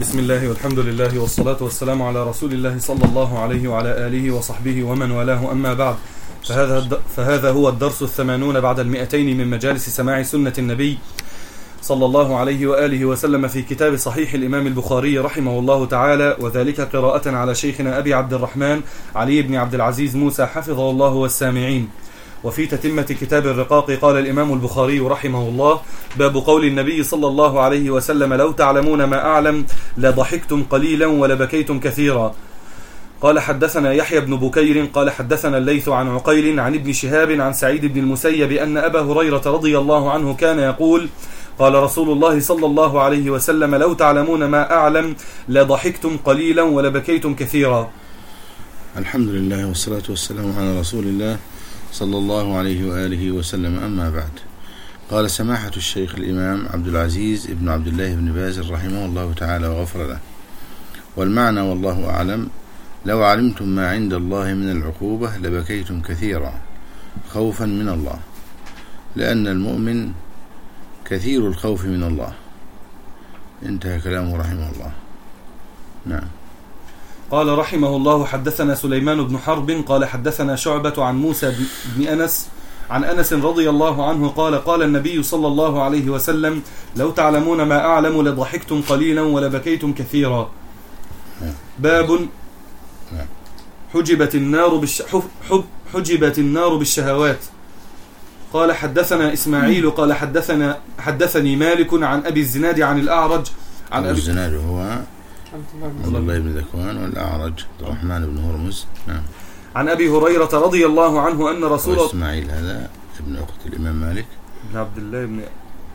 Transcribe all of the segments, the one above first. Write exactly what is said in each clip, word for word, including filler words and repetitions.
بسم الله والحمد لله والصلاة والسلام على رسول الله صلى الله عليه وعلى آله وصحبه ومن والاه، أما بعد، فهذا, فهذا هو الدرس الثمانون بعد المئتين من مجالس سماع سنة النبي صلى الله عليه وآله وسلم في كتاب صحيح الإمام البخاري رحمه الله تعالى، وذلك قراءة على شيخنا أبي عبد الرحمن علي بن عبد العزيز موسى حفظه الله والسامعين. وفي تتمة كتاب الرقاق قال الإمام البخاري رحمه الله: باب قول النبي صلى الله عليه وسلم: لو تعلمون ما أعلم لضحكتم قليلا ولبكيتم كثيرا. قال حدثنا يحيى بن بكير قال حدثنا الليث عن عقيل عن ابن شهاب عن سعيد بن المسيب أن أبا هريرة رضي الله عنه كان يقول: قال رسول الله صلى الله عليه وسلم: لو تعلمون ما أعلم لضحكتم قليلا ولبكيتم كثيرا. الحمد لله والصلاة والسلام على رسول الله صلى الله عليه وآله وسلم، أما بعد. قال سماحة الشيخ الإمام عبد العزيز ابن عبد الله بن باز رحمه الله تعالى وغفر له. والمعنى والله أعلم: لو علمتم ما عند الله من العقوبة لبكيتم كثيرا خوفا من الله، لأن المؤمن كثير الخوف من الله. انتهى كلامه رحمه الله. نعم. قال رحمه الله: حدثنا سليمان بن حرب قال حدثنا شعبة عن موسى بن أنس عن أنس رضي الله عنه قال: قال النبي صلى الله عليه وسلم: لو تعلمون ما أعلم لضحكتم قليلا ولبكيتم كثيرا. باب حجبت النار بالش... حجبت النار بالشهوات. قال حدثنا إسماعيل قال حدثنا حدثني مالك عن أبي الزناد عن الأعرج عن أبي الزناد هو عبد الله بن ذكوان، والأعرج عبد الرحمن بن هرمز. نعم. عن أبي هريرة رضي الله عنه أن رسول الله إسماعيل هذا ابن أخت الإمام مالك ابن عبد الله بن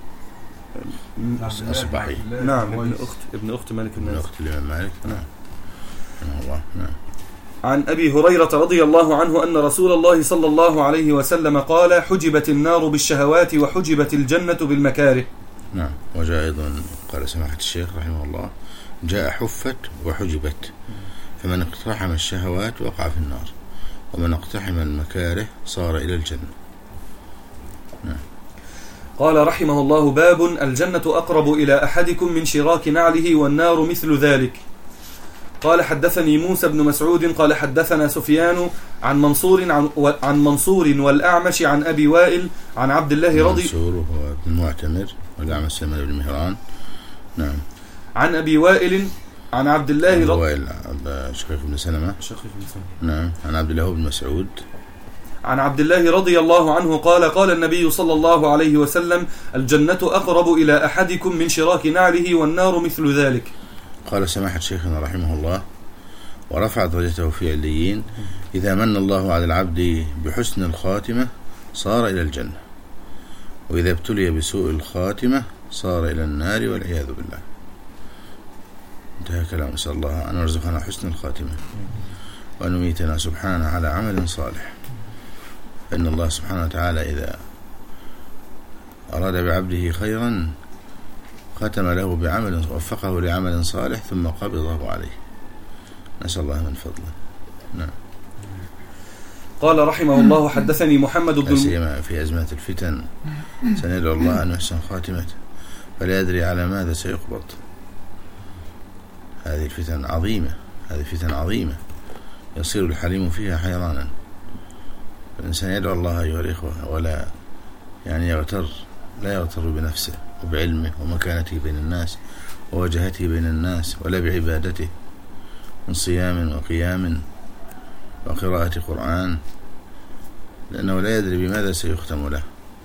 أصبحي. نعم، ابن أخت ابن أخت مالك ابن أخت الإمام مالك. نعم. الله. نعم. عن أبي هريرة رضي الله عنه أن رسول الله صلى الله عليه وسلم قال: حجبت النار بالشهوات وحجبت الجنة بالمكاره. نعم. وجاء أيضا قال سماحة الشيخ رحمه الله: جاء حفت وحجبت، فمن اقتحم الشهوات وقع في النار، ومن اقتحم المكاره صار إلى الجنة. نعم. قال رحمه الله: باب الجنة أقرب إلى أحدكم من شراك نعله والنار مثل ذلك. قال حدثني موسى بن مسعود قال حدثنا سفيان عن منصور عن, عن منصور والأعمش عن أبي وائل عن عبد الله رضي منصور هو ابن معتمر، والأعمش سلمان بن مهران. نعم. عن أبي وائل عن عبد الله رضي وائل شقيق بن سلمة. نعم. عن عبد الله بن مسعود عن عبد الله رضي الله عنه قال: قال النبي صلى الله عليه وسلم: الجنة أقرب إلى أحدكم من شراك نعله والنار مثل ذلك. قال سماحة شيخنا رحمه الله: ورفع درجته في عليين: إذا من الله على العبد بحسن الخاتمة صار إلى الجنة، وإذا ابتلي بسوء الخاتمة صار إلى النار والعياذ بالله. انتهى كلام. نسأل الله أن يرزقنا حسن الخاتمة، وأن يميتنا سبحانه على عمل صالح، فإن الله سبحانه وتعالى إذا أراد بعبده خيرا ختم له بعمل، وفقه لعمل صالح ثم قبضه عليه. نسأل الله من فضله. نعم. قال رحمه الله: حدثني محمد بن سيما في أزمات الفتن سندعو الله أن يحسن خاتمته، فلا يدري على ماذا سيقبض. هذه الفتن عظيمة، هذه فتن عظيمة يصير الحليم فيها حيرانا. فالإنسان يدعو الله أيها الإخوة، ولا يعني يغتر، لا يغتر بنفسه وبعلمه ومكانته بين الناس ووجهته بين الناس، ولا بعبادته من صيام وقيام وقراءة قرآن، لأنه لا يدري بماذا سيختم له.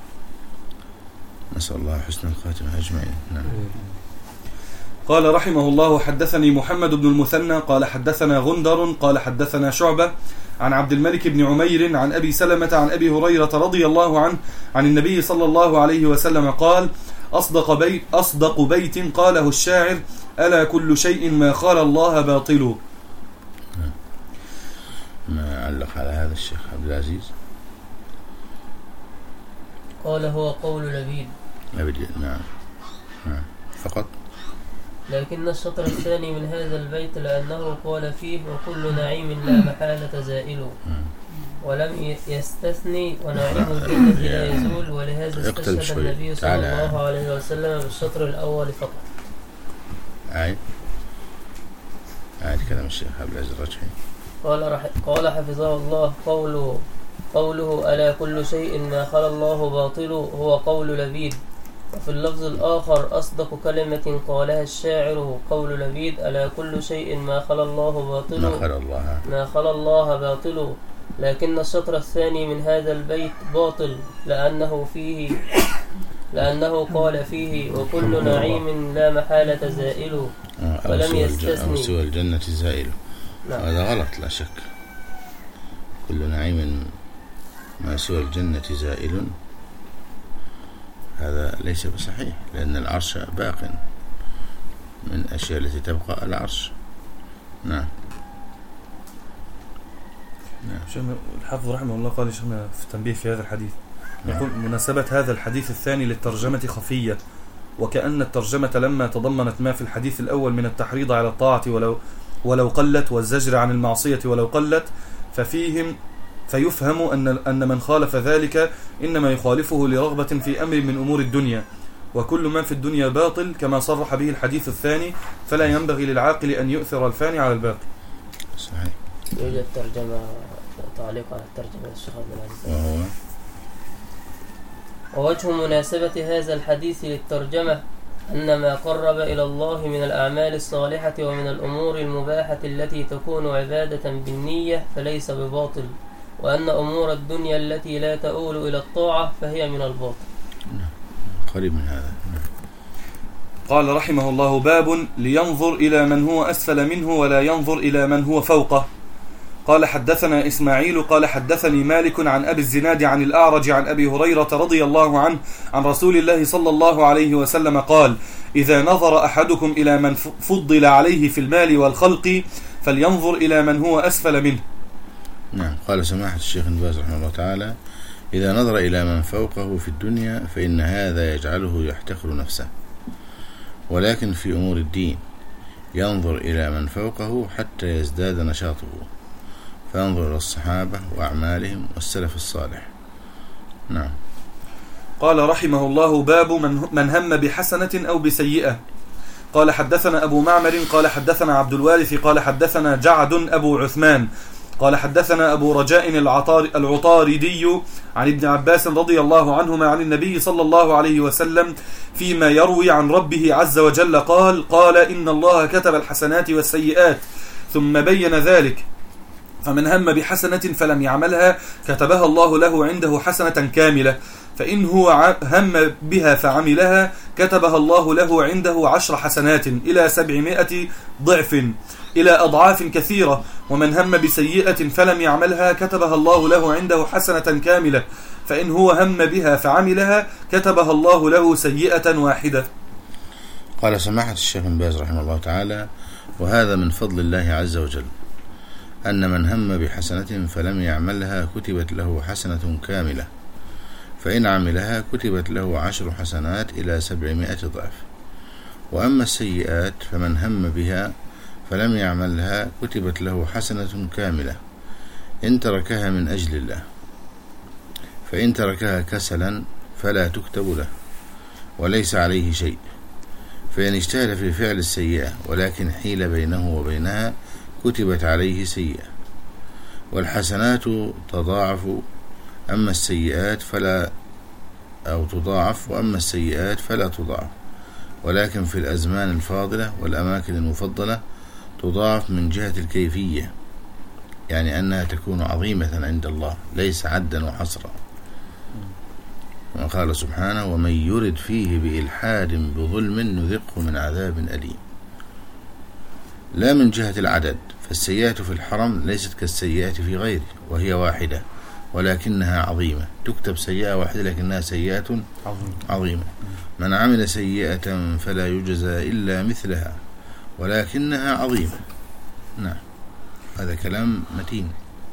نسأل الله حسن الخاتمة أجمعين. نعم. قال رحمه الله: حدثني محمد بن المثنى قال حدثنا غندر قال حدثنا شعبة عن عبد الملك بن عمير عن أبي سلمة عن أبي هريرة رضي الله عنه عن النبي صلى الله عليه وسلم قال: أصدق بيت, أصدق بيت قاله الشاعر: ألا كل شيء ما خال الله باطل. ما علق على هذا الشيخ عبد العزيز؟ قال: هو قول لبيد. لبيد. نعم. نعم فقط. لكن الشطر الثاني من هذا البيت لأنه قال فيه: وكل نعيم لا محالة زائل، ولم يستثني ونعيم الجنة لا يزول، ولهذا استشهد النبي صلى الله عليه وسلم بالشطر الأول فقط. أي هذا كلام الشيخ عبد العزيز الرجحي. قال رح... قال حفظه الله قوله قوله ألا كل شيء ما خلا الله باطل هو قول لبيد. وفي اللفظ الآخر أصدق كلمة قالها الشاعر قول لبيد ألا كل شيء ما خلا الله باطل ما خلا الله ما خلا الله باطل. لكن الشطر الثاني من هذا البيت باطل لأنه فيه لأنه قال فيه وكل نعيم لا محالة زائل ولم يستثني أو سوى الجنة زائل. نعم. هذا غلط لا شك. كل نعيم ما سوى الجنة زائل هذا ليس بصحيح، لأن العرش باق، من الأشياء التي تبقى العرش. نعم. نعم. الحافظ رحمه الله قال شيخنا في تنبيه في هذا الحديث، يقول مناسبة هذا الحديث الثاني للترجمة خفية، وكأن الترجمة لما تضمنت ما في الحديث الأول من التحريض على الطاعة ولو ولو قلت والزجر عن المعصية ولو قلت، ففيهم فيفهم أن أن من خالف ذلك إنما يخالفه لرغبة في أمر من أمور الدنيا، وكل ما في الدنيا باطل كما صرح به الحديث الثاني، فلا ينبغي للعاقل أن يؤثر الفاني على الباقي. صحيح. يوجد ترجمة تعليق على الترجمة الشيخ عبد العزيز. وهو ووجه مناسبة هذا الحديث للترجمة أن ما قرب إلى الله من الأعمال الصالحة ومن الأمور المباحة التي تكون عبادة بالنية فليس بباطل، وأن أمور الدنيا التي لا تؤول إلى الطاعة فهي من الباطل. قريب من هذا. قال رحمه الله باب لينظر إلى من هو أسفل منه ولا ينظر إلى من هو فوقه. قال حدثنا إسماعيل قال حدثني مالك عن أبي الزناد عن الأعرج عن أبي هريرة رضي الله عنه عن رسول الله صلى الله عليه وسلم قال إذا نظر أحدكم إلى من فضل عليه في المال والخلق فلينظر إلى من هو أسفل منه. نعم. قال سماحة الشيخ ابن باز رحمه الله تعالى إذا نظر إلى من فوقه في الدنيا فإن هذا يجعله يحتقر نفسه، ولكن في أمور الدين ينظر إلى من فوقه حتى يزداد نشاطه، فانظر إلى الصحابة وأعمالهم والسلف الصالح. نعم. قال رحمه الله باب من هم بحسنة أو بسيئة. قال حدثنا أبو معمر قال حدثنا عبد الوارث قال حدثنا جعد أبو عثمان قال حدثنا أبو رجاء العطاردي عن ابن عباس رضي الله عنهما عن النبي صلى الله عليه وسلم فيما يروي عن ربه عز وجل قال قال إن الله كتب الحسنات والسيئات ثم بين ذلك، فمن هم بحسنة فلم يعملها كتبها الله له عنده حسنة كاملة، فإن هو هم بها فعملها كتبها الله له عنده عشر حسنات إلى سبعمائة ضعف إلى أضعاف كثيرة، ومن هم بسيئة فلم يعملها كتبها الله له عنده حسنة كاملة، فإن هو هم بها فعملها كتبها الله له سيئة واحدة. قال سماحة الشيخ ابن باز رحمه الله تعالى وهذا من فضل الله عز وجل أن من هم بحسنة فلم يعملها كتبت له حسنة كاملة، فإن عملها كتبت له عشر حسنات إلى سبعمائة ضعف. وأما السيئات فمن هم بها فلم يعملها كتبت له حسنة كاملة إن تركها من أجل الله، فإن تركها كسلا فلا تكتب له وليس عليه شيء، فإن اجتهد في فعل السيئة ولكن حيل بينه وبينها كتبت عليه سيئة. والحسنات تضاعف أما السيئات فلا أو تضاعف وأما السيئات فلا تضاعف، ولكن في الأزمان الفاضلة والأماكن المفضلة تضاعف من جهة الكيفية، يعني أنها تكون عظيمة عند الله ليس عدا وحصرا، وقال سبحانه ومن يرد فيه بإلحاد بظلم نذقه من عذاب أليم. لا من جهة العدد، فالسيئات في الحرم ليست كالسيئات في غيره وهي واحدة ولكنها عظيمة، تكتب سيئة واحدة لكنها سيئة عظيمة. من عمل سيئة فلا يجزى إلا مثلها ولكنها عظيمة. نعم. هذا كلام متين،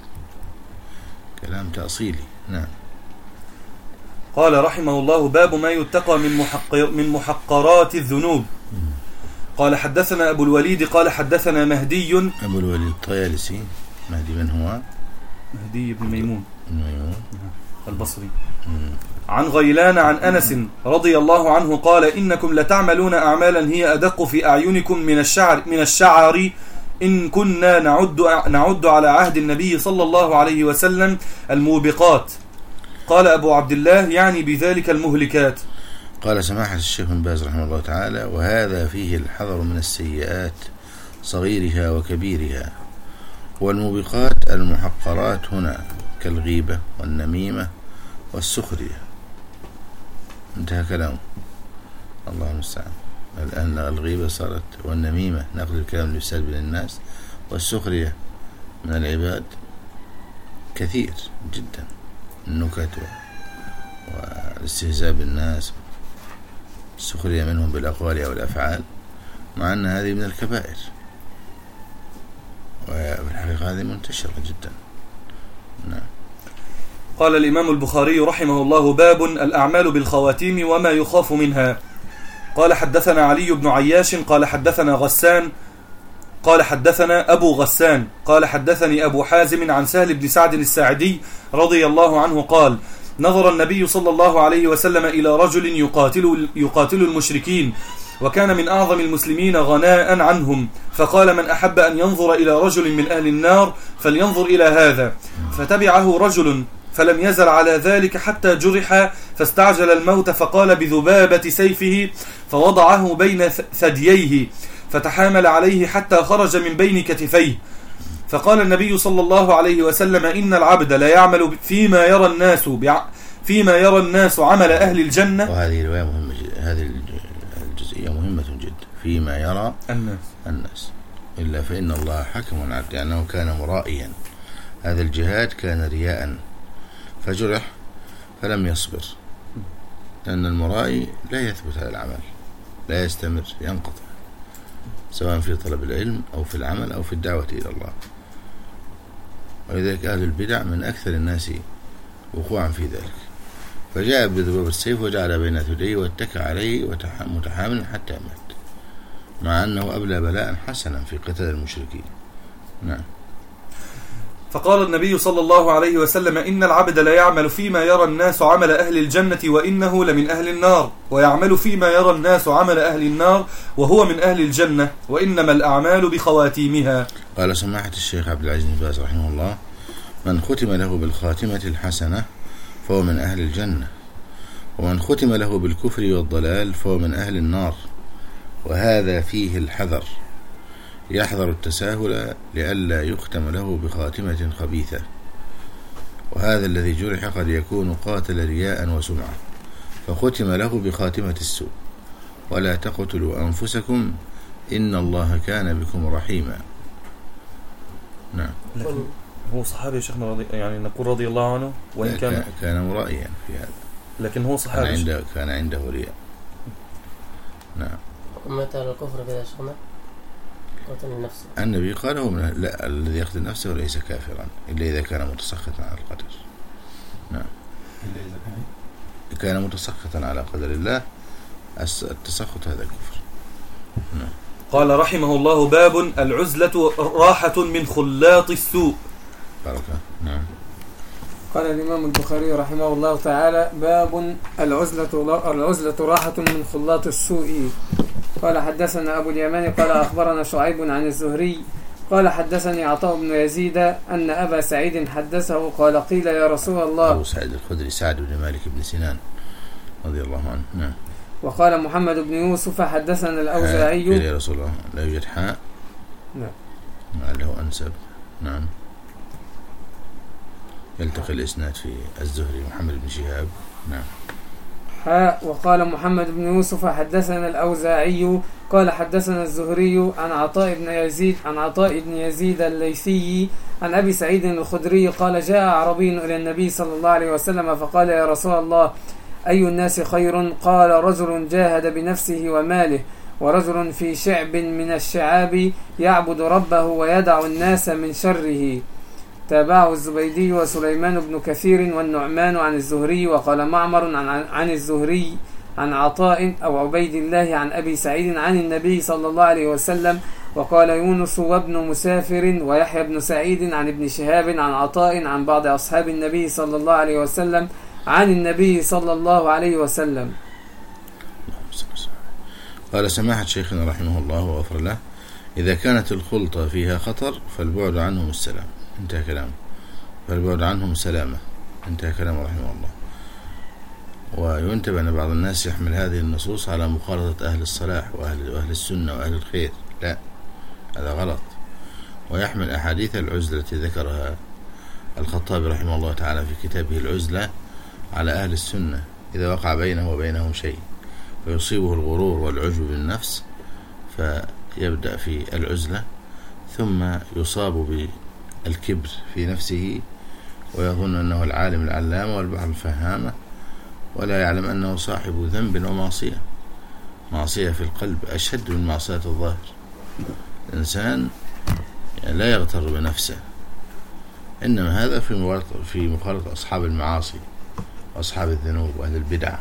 كلام تأصيلي. نعم. قال رحمه الله باب ما يتقى من محقر من محقرات الذنوب. قال حدثنا أبو الوليد قال حدثنا مهدي أبو الوليد الطيالسي. مهدي من هو؟ مهدي بن ميمون ميمون البصري. عن غيلان عن أنس رضي الله عنه قال إنكم لتعملون أعمالا هي أدق في أعينكم من الشعر من الشعر إن كنا نعد, نعد على عهد النبي صلى الله عليه وسلم الموبقات. قال أبو عبد الله يعني بذلك المهلكات. قال سماحة الشيخ بن باز رحمه الله تعالى: وهذا فيه الحذر من السيئات صغيرها وكبيرها، والموبقات المحقرات هنا كالغيبة والنميمة والسخرية. انتهى كلامه، الله المستعان. الآن الغيبة صارت، والنميمة نقل الكلام للفساد بين الناس، والسخرية من العباد كثير جدا، النكت والاستهزاء بالناس، السخرية منهم بالأقوال أو الأفعال، مع أن هذه من الكبائر، والحقيقة هذه منتشرة جدا. نعم. قال الإمام البخاري رحمه الله: باب الأعمال بالخواتيم وما يخاف منها. قال حدثنا علي بن عياش قال حدثنا غسان قال حدثنا أبو غسان قال حدثني أبو حازم عن سهل بن سعد الساعدي رضي الله عنه قال: نظر النبي صلى الله عليه وسلم إلى رجل يقاتل, يقاتل المشركين، وكان من أعظم المسلمين غناء عنهم، فقال: من أحب أن ينظر إلى رجل من أهل النار فلينظر إلى هذا. فتبعه رجل فلم يزل على ذلك حتى جرح، فاستعجل الموت، فقال بذبابة سيفه فوضعه بين ثدييه، فتحامل عليه حتى خرج من بين كتفيه. فقال النبي صلى الله عليه وسلم: إن العبد لا يعمل فيما يرى الناس فيما يرى الناس عمل أهل الجنة. وهذه الرواية مهمة جدا، هذه الجزئية مهمة جدا، فيما يرى الناس, الناس. إلا فإن الله حكم عدل، لأنه كان مرائيا، هذا الجهاد كان رياء فجرح فلم يصبر، لأن المرائي لا يثبت على العمل، لا يستمر، ينقطع، سواء في طلب العلم أو في العمل أو في الدعوة إلى الله. ولذلك أهل البدع من أكثر الناس وقوعا في ذلك. فجاء بذباب السيف وجعل بين ثديه واتكى عليه متحاملا حتى مات، مع أنه أبلى بلاء حسنا في قتال المشركين. نعم. فقال النبي صلى الله عليه وسلم: إن العبد لا يعمل فيما يرى الناس عمل أهل الجنة وإنه لمن أهل النار، ويعمل فيما يرى الناس عمل أهل النار وهو من أهل الجنة، وإنما الأعمال بخواتيمها. قال سماحة الشيخ عبد العزيز بن باز رحمه الله: من ختم له بالخاتمة الحسنة فهو من أهل الجنة، ومن ختم له بالكفر والضلال فهو من أهل النار، وهذا فيه الحذر، يحذر التساهل لئلا يختم له بخاتمة خبيثة. وهذا الذي جرح قد يكون قاتل رياء وسمعة، فختم له بخاتمة السوء. ولا تقتلوا أنفسكم إن الله كان بكم رحيما. نعم. لكن هو صحابي شيخنا رضي يعني نقول رضي الله عنه، وإن كان كان مرائيا في هذا، لكن هو صحابي كان عنده, كان عنده رياء. نعم. ومتى على الكفر كذا شيخنا قتل نفسه. النبي قال: هو من لا الذي يقتل نفسه ليس كافرا إلا إذا كان متسخطا على القدر. نعم. إلا إذا كان كان متسخطا على قدر الله، التسخط هذا كفر. نعم. قال رحمه الله: باب العزلة راحة من خلاط السوء. بركة. نعم. قال الإمام البخاري رحمه الله تعالى: باب العزلة العزلة راحة من خلاط السوء. قال حدثنا أبو اليمان قال أخبرنا شعيب عن الزهري قال حدثني عطاء بن يزيد أن أبا سعيد حدثه قال: قيل يا رسول الله. أبو سعيد الخدري سعد بن مالك بن سنان رضي الله عنه. نعم. وقال محمد بن يوسف حدثنا الأوزاعي. قيل يا رسول الله، لا يوجد حاء. نعم. لعله أنسب. نعم. يلتقي الإسناد في الزهري محمد بن شهاب. نعم. حاء. وقال محمد بن يوسف حدثنا الأوزاعي قال حدثنا الزهري عن عطاء بن يزيد عن عطاء بن يزيد الليثي عن أبي سعيد الخدري قال: جاء أعرابي إلى النبي صلى الله عليه وسلم فقال: يا رسول الله، أي الناس خير؟ قال: رجل جاهد بنفسه وماله، ورجل في شعب من الشعاب يعبد ربه ويدع الناس من شره. تابعه الزبيدي وسليمان بن كثير والنعمان عن الزهري. وقال معمر عن, عن الزهري عن عطاء أو عبيد الله عن أبي سعيد عن النبي صلى الله عليه وسلم. وقال يونس وابن مسافر ويحيى بن سعيد عن ابن شهاب عن عطاء عن بعض أصحاب النبي صلى الله عليه وسلم عن النبي صلى الله عليه وسلم. قال سماحة شيخنا رحمه الله وغفر له: إذا كانت الخلطة فيها خطر فالبعد عنهم السلام، انتهى كلامه، فالبعد عنهم سلامة، انتهى كلامه رحمه الله. وينتبه أن بعض الناس يحمل هذه النصوص على مخالطة أهل الصلاح وأهل, وأهل السنة وأهل الخير، لا، هذا غلط. ويحمل أحاديث العزلة التي ذكرها الخطابي رحمه الله تعالى في كتابه العزلة على أهل السنة، إذا وقع بينه وبينهم شيء ويصيبه الغرور والعجب بالنفس فيبدأ في العزلة، ثم يصاب بالكبر في نفسه ويظن أنه العالم العلام والبحر الفهامة، ولا يعلم أنه صاحب ذنب ومعصية، معصية في القلب أشد من معصية الظاهر. الإنسان يعني لا يغتر بنفسه، إنما هذا في في مخالطة أصحاب المعاصي وأصحاب الذنوب وأهل البدع،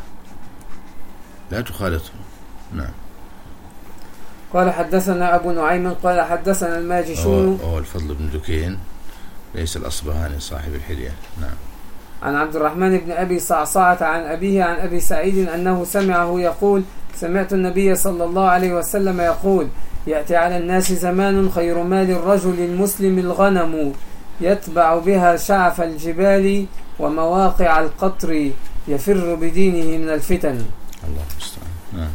لا تخالطهم. نعم. قال حدثنا أبو نعيم قال حدثنا الماجشون، هو الفضل بن دكين ليس الأصبهاني صاحب الحلية. نعم. عن عبد الرحمن بن أبي صعصعة عن أبيه عن أبي سعيد أنه سمعه يقول: سمعت النبي صلى الله عليه وسلم يقول: يأتي على الناس زمان خير مال الرجل المسلم الغنم يتبع بها شعف الجبال ومواقع القطر يفر بدينه من الفتن. الله المستعان. نعم.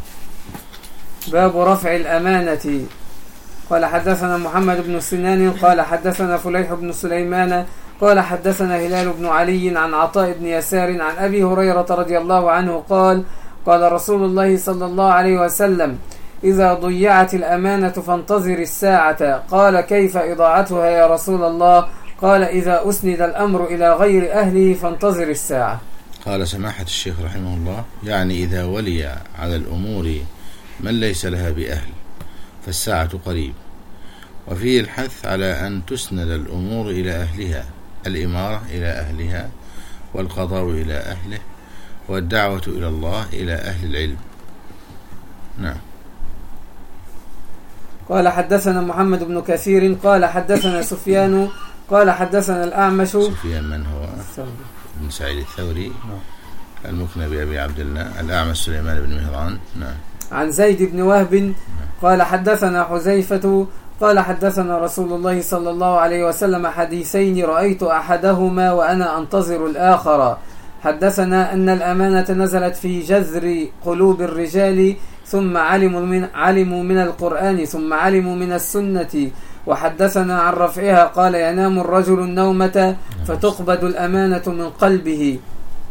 باب رفع الأمانة. قال حدثنا محمد بن سنان قال حدثنا فليح بن سليمان قال حدثنا هلال بن علي عن عطاء بن يسار عن أبي هريرة رضي الله عنه قال: قال رسول الله صلى الله عليه وسلم: إذا ضيعت الأمانة فانتظر الساعة. قال: كيف إضاعتها يا رسول الله؟ قال: إذا أسند الأمر إلى غير أهله فانتظر الساعة. قال سماحة الشيخ رحمه الله: يعني إذا ولي على الأمور من ليس لها بأهل فالساعة قريب. وفيه الحث على أن تسند الأمور إلى أهلها، الإمارة إلى أهلها، والقضاء إلى أهله، والدعوة إلى الله إلى أهل العلم. نعم. قال حدثنا محمد بن كثير قال حدثنا سفيان قال حدثنا الأعمش. سفيان من هو؟ بن سعيد الثوري المكنى بأبي عبد الله. الأعمش سليمان بن مهران. نعم. عن زيد بن وهب قال حدثنا حذيفة قال حدثنا رسول الله صلى الله عليه وسلم حديثين رأيت أحدهما وأنا أنتظر الآخر. حدثنا أن الأمانة نزلت في جذر قلوب الرجال ثم علموا من, علموا من القرآن ثم علموا من السنة. وحدثنا عن رفعها قال: ينام الرجل النومة فتقبض الأمانة من قلبه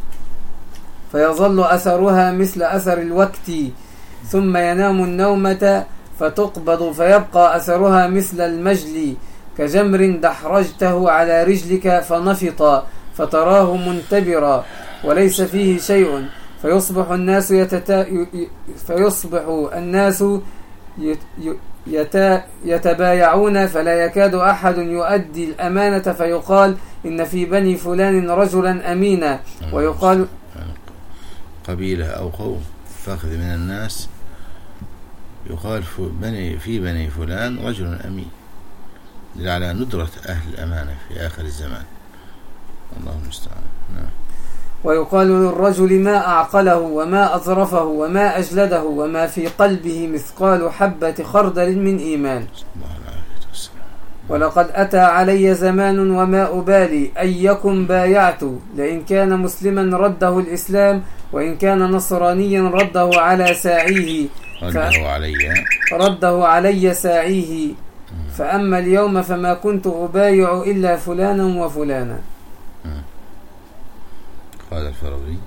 فيظل أثرها مثل أثر الوقت، ثم ينام النومة فتقبض فيبقى أثرها مثل المجل كجمر دحرجته على رجلك فنفط فتراه منتبرا وليس فيه شيء، فيصبح الناس يتتا فيصبح الناس يت... يتبايعون فلا يكاد أحد يؤدي الأمانة، فيقال: إن في بني فلان رجلا أمينا، ويقال قبيلة أو قوم فاخذ من الناس يقال بني في بني فلان رجل أمين، على ندرة أهل الأمانة في آخر الزمان. الله المستعان. نعم. ويقال للرجل ما أعقله وما أظرفه وما أجلده وما في قلبه مثقال حبة خردل من إيمان. ولقد أتى علي زمان وما أبالي أيكم بايعت، لئن كان مسلما رده الإسلام وإن كان نصرانيا رده على ساعيه رده علي رده علي ساعيه. فأما اليوم فما كنت أبايع إلا فلانا وفلانا. قال الفرابري: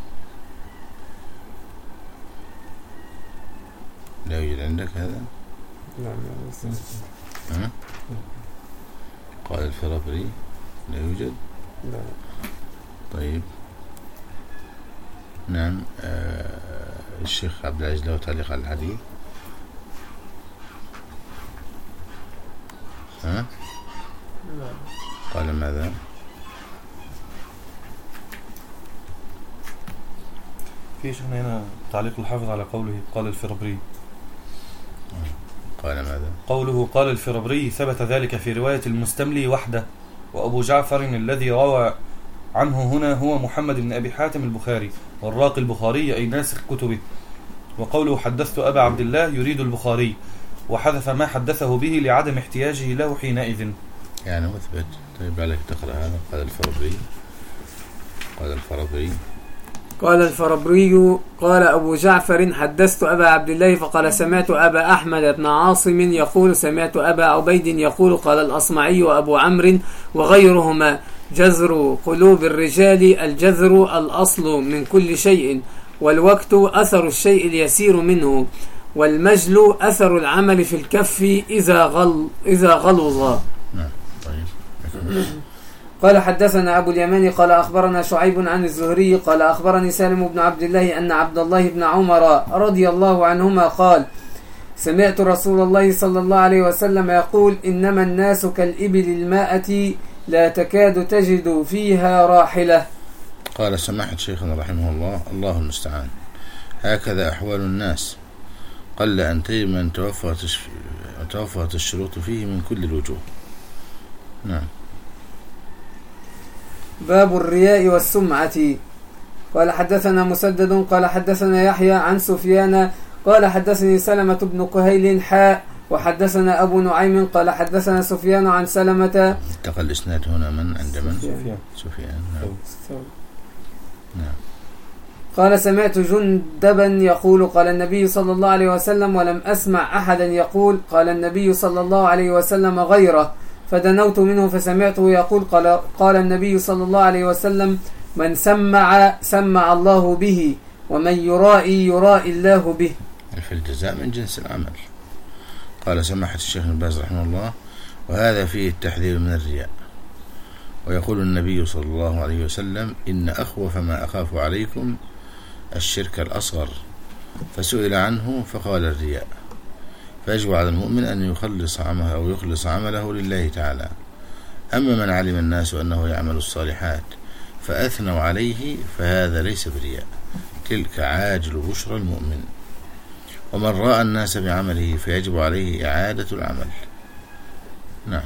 لا يوجد عندك هذا؟ نعم. قال الفرابري: لا يوجد؟ لا. طيب. نعم. آه الشيخ عبد العزيز له تعليق على الحديث؟ ها؟ قال ماذا؟ في شيخنا هنا تعليق الحافظ على قوله قال الفرابري. قال ماذا؟ قوله قال الفرابري ثبت ذلك في رواية المستملي وحده، وأبو جعفر الذي روى عنه هنا هو محمد بن أبي حاتم البخاري والراقي البخاري أي ناسخ كتبه. وقوله حدثت أبا عبد الله يريد البخاري، وحذف ما حدثه به لعدم احتياجه له حينئذ. يعني مثبت. طيب عليك تقرأ هذا. قال الفربري قال الفربري قال الفربري قال أبو جعفر حدثت أبا عبد الله فقال سمعت أبا أحمد بن عاصم يقول سمعت أبا عبيد يقول قال الأصمعي وأبو عمرو وغيرهما جذر قلوب الرجال الجذر الأصل من كل شيء، والوقت أثر الشيء اليسير منه، والمجل أثر العمل في الكف إذا غل إذا غلظ. نعم. طيب. قال حدثنا أبو اليمان قال أخبرنا شعيب عن الزهري قال أخبرني سالم بن عبد الله أن عبد الله بن عمر رضي الله عنهما قال سمعت رسول الله صلى الله عليه وسلم يقول إنما الناس كالإبل الماءة لا تكاد تجد فيها راحلة. قال سماحة شيخنا رحمه الله الله المستعان. هكذا أحوال الناس، قل أن تجد من توفرت الشروط فيه من كل الوجوه. نعم. باب الرياء والسمعة. قال حدثنا مسدد قال حدثنا يحيى عن سفيان قال حدثني سلمة بن كهيل حاء وحدثنا أبو نعيم قال حدثنا سفيان عن سلمة. انتقل الإسناد هنا من عند من؟ سفيان. سفيان. نعم. نعم. قال سمعت جندبا يقول قال النبي صلى الله عليه وسلم ولم أسمع أحدا يقول قال النبي صلى الله عليه وسلم غيره، فدنوت منه فسمعته يقول قال, قال النبي صلى الله عليه وسلم من سمع سمع الله به ومن يرائي يرائي الله به. في الجزاء من جنس العمل. قال سماحة الشيخ ابن باز رحمه الله وهذا فيه التحذير من الرياء. ويقول النبي صلى الله عليه وسلم إن أخوف ما أخاف عليكم الشرك الأصغر، فسئل عنه فقال الرياء. فيجب على المؤمن أن يخلص عمله أو يخلص عمله لله تعالى. أما من علم الناس أنه يعمل الصالحات فأثنوا عليه فهذا ليس برياء، تلك عاجل بشرى المؤمن. ومن رأى الناس بعمله فيجب عليه إعادة العمل. نعم.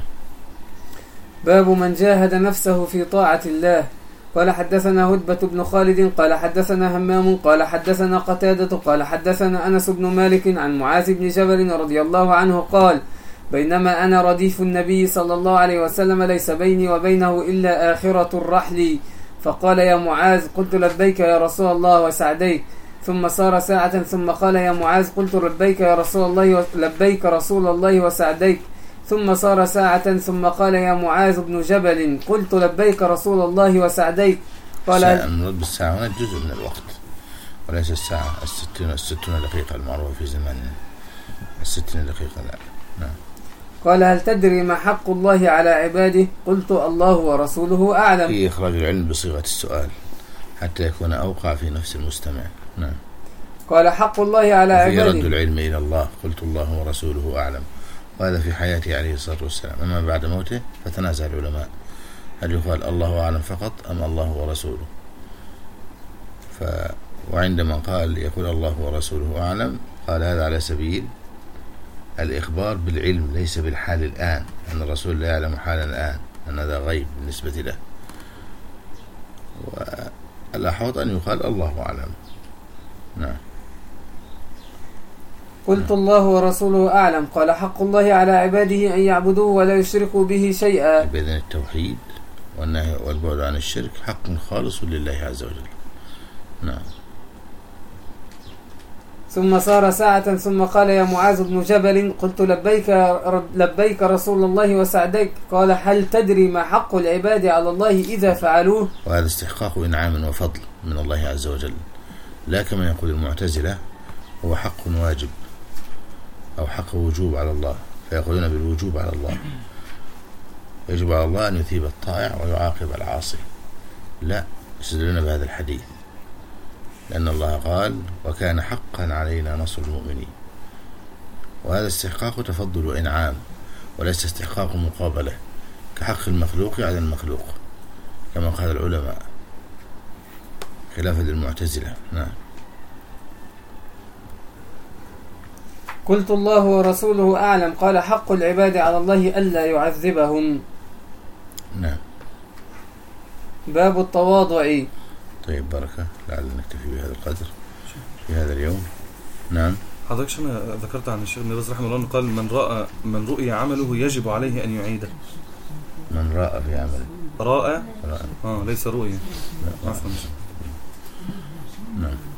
باب من جاهد نفسه في طاعة الله. قال حدثنا هدبة بن خالد قال حدثنا همام قال حدثنا قتادة قال حدثنا أنس بن مالك عن معاذ بن جبل رضي الله عنه قال بينما أنا رديف النبي صلى الله عليه وسلم ليس بيني وبينه إلا آخرة الرحل، فقال يا معاذ قلت لبيك يا رسول الله وسعديك، ثم صار ساعة ثم قال يا معاذ قلت لبيك يا رسول الله لبيك رسول الله وسعديك، ثم صار ساعة ثم قال يا معاذ بن جبل قلت لبيك رسول الله وسعديك. قال ساعة المراد بالساعة هنا جزء من الوقت وليس الساعة الستون الستون دقيقة المعروفة في زماننا، الستين دقيقة لا. نعم. قال هل تدري ما حق الله على عباده؟ قلت الله ورسوله أعلم. في إخراج العلم بصيغة السؤال حتى يكون أوقع في نفس المستمع. نعم. قال حق الله على عباده في رد العلم إلى الله قلت الله ورسوله أعلم، وهذا في حياته عليه الصلاة والسلام. أما بعد موته فتنازع العلماء هل يقال الله أعلم فقط أم الله ورسوله. ف وعندما قال يقول الله ورسوله أعلم قال هذا على سبيل الإخبار بالعلم ليس بالحال الآن، أن الرسول لا يعلم حالا الآن أن هذا غيب بالنسبة له. والأحوط أن يقال الله أعلم. نعم. قلت الله ورسوله أعلم. قال حق الله على عباده أن يعبدوه ولا يشركوا به شيئا. بإذن التوحيد والنهي والبعد عن الشرك حق خالص لله عز وجل. نعم. ثم صار ساعة ثم قال يا معاذ بن جبل قلت لبيك لبيك رسول الله وسعديك. قال هل تدري ما حق العباد على الله إذا فعلوه؟ وهذا استحقاق إنعام وفضل من الله عز وجل، لا كما يقول المعتزلة هو حق واجب أو حق وجوب على الله، فيقولون بالوجوب على الله، يجب على الله أن يثيب الطائع ويعاقب العاصي. لا، يستدلون بهذا الحديث لأن الله قال وكان حقا علينا نصر المؤمنين، وهذا استحقاق تفضل وإنعام وليس استحقاق مقابلة كحق المخلوق على المخلوق كما قال العلماء خلافا للمعتزلة. نعم. قلت الله ورسوله أعلم. قال حق العباد على الله ألا يعذبهم. نعم. باب التواضع. طيب بركة، لعل نكتفي بهذا القدر في هذا اليوم. نعم. حضرتك أنا ذكرت عن الشيخ ابن باز رحمه الله قال من رأى من رؤي عمله يجب عليه أن يعيده. من رأى في عمله رأى رأى اه ليس رؤية. عفوا. نعم.